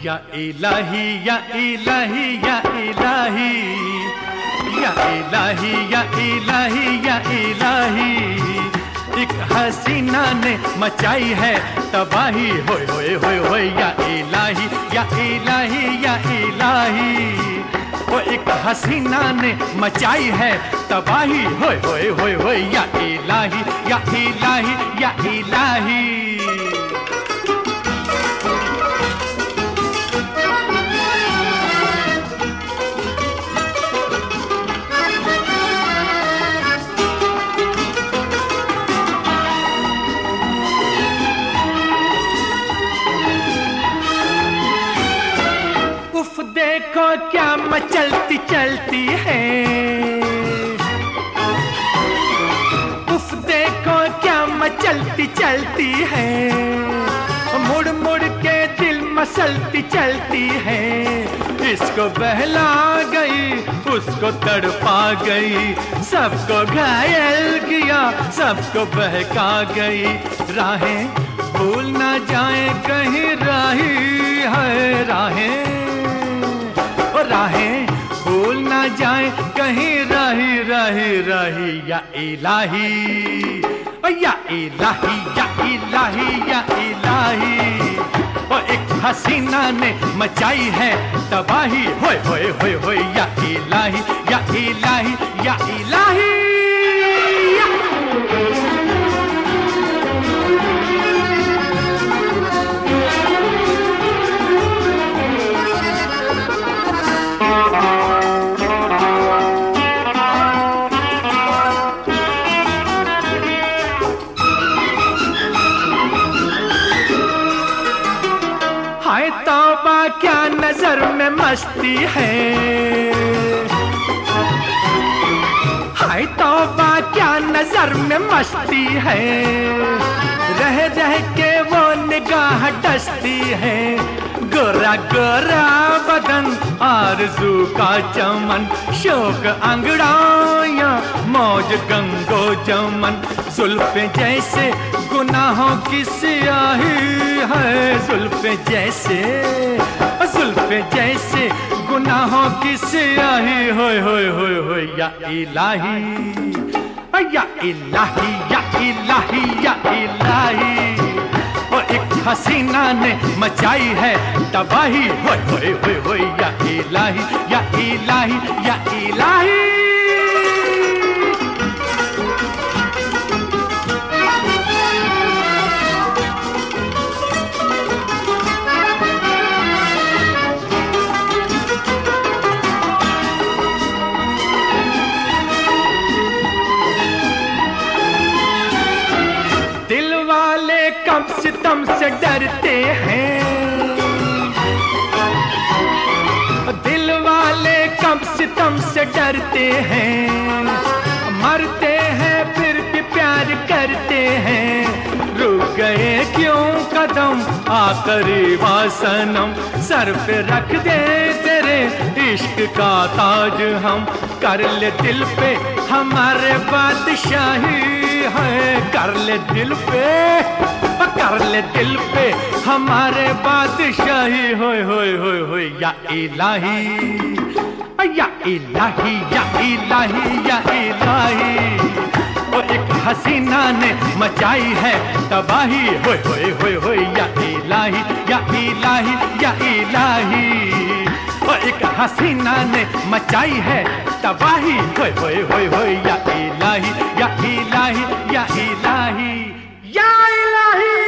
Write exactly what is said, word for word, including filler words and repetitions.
या इलाही या इलाही या इलाही या इलाही या इलाही या इलाही, एक हसीना ने मचाई है तबाही, होए होए होए होए या इलाही या इलाही या इलाही, वो एक हसीना ने मचाई है तबाही, होए होए होए होए या इलाही या इलाही या इलाही। उफ देखो क्या मचलती चलती है, उफ देखो क्या मचलती चलती है, मुड़ मुड़ के दिल मसलती चलती है, इसको बहला गई उसको तड़पा गई, सबको घायल किया सबको बहका गई, राहें भूल ना जाए कहीं राही है, राहें राहें भूल ना जाए कहीं राही राही राही या इलाही या इलाही या इलाही या इलाही, ओ एक हसीना ने मचाई है तबाही, होए होए होए होए या इलाही या इलाही या इलाही। हाय तौबा क्या नजर में मस्ती है, हाय तौबा क्या नजर में मस्ती है, रह रह के वो निगाह डसती है, गोरा गोरा बदन आरज़ू का चमन, शोक अंगड़ाइयाँ मौज गंगो जमन, जुल्फ़े जैसे गुनाहों की स्याही है, जुल्फ़े जैसे जुल्फ़े जैसे गुनाहों की स्याही, होए होए होए होए या इलाही या इलाही या इलाही या इलाही, ओ एक हसीना ने मचाई है तबाही, होए होए होए होए या इलाही या इलाही या इलाही। दिल वाले कम सितम से डरते हैं, दिल वाले कम सितम से डरते हैं, मरते हैं फिर भी प्यार करते हैं, रुक गए क्यों कदम आखिरी वासनम, सर पे रख दे तेरे इश्क का ताज हम, कर ले दिल पे हमारे बादशाही है, कर ले दिल पे कर ले दिल पे हमारे बादशाही, होए होए होए होए या इलाही या इलाही या इलाही या इलाही, ओ एक हसीना ने मचाई है तबाही, होए होए होए होए या इलाही या इलाही या इलाही, ओ एक हसीना ने मचाई है तबाही, होए होए होए होए या इलाही या इलाही या इलाही या इलाही।